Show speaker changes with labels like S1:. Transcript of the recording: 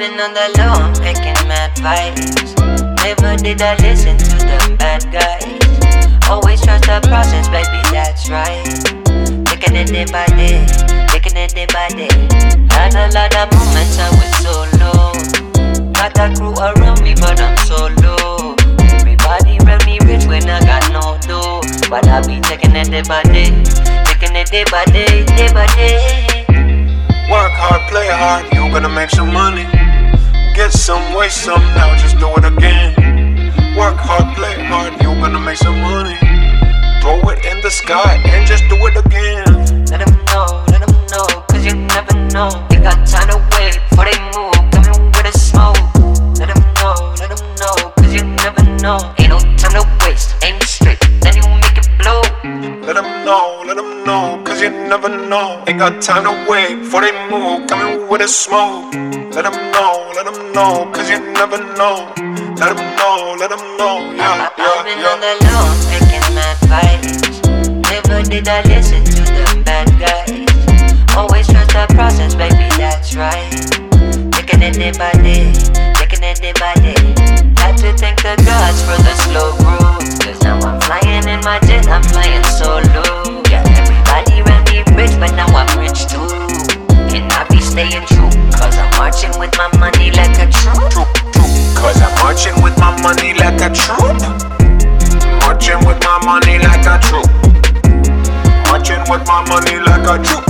S1: been on the low, I'm picking mad vibes. Never did I listen to the bad guys. Always trust the process, baby, that's right. Taking it day by day, taking it day by day. Had a lot of moments I was so low. Got a crew around me, but I'm so low. Everybody around me rich when I got no dough. But I be taking it day by day, taking it day by day, day by day.
S2: Work hard, play hard, you gonna make some money. Get some, waste some, now just do it again. Work hard, play hard, you gonna make some money. Throw it in the sky and just do it again.
S1: Let them know, cause you never know. They got time to wait before they move, coming with a smoke. Let them know, cause you never know. Ain't no time to waste, aim straight, then you make it blow.
S2: Let them know, cause you never know. Ain't got time to wait before they move, coming with a smoke. Let them know, cause you never know. Let them know, yeah.
S1: I've been on the low, I'm picking mad vibes. Never did I listen to the bad guys. Always trust the process, baby, that's right. Taking it day by day, taking it day by day. Had to thank the gods for the slow growth. Cause now I'm flying in my jet, I'm flying solo. Yeah, everybody around me rich, but now I'm rich too. And I be staying true, cause I'm marching with my money like a troop.
S2: Cause I'm marching with my money like a troop. Marching with my money like a troop. Marching with my money like a troop.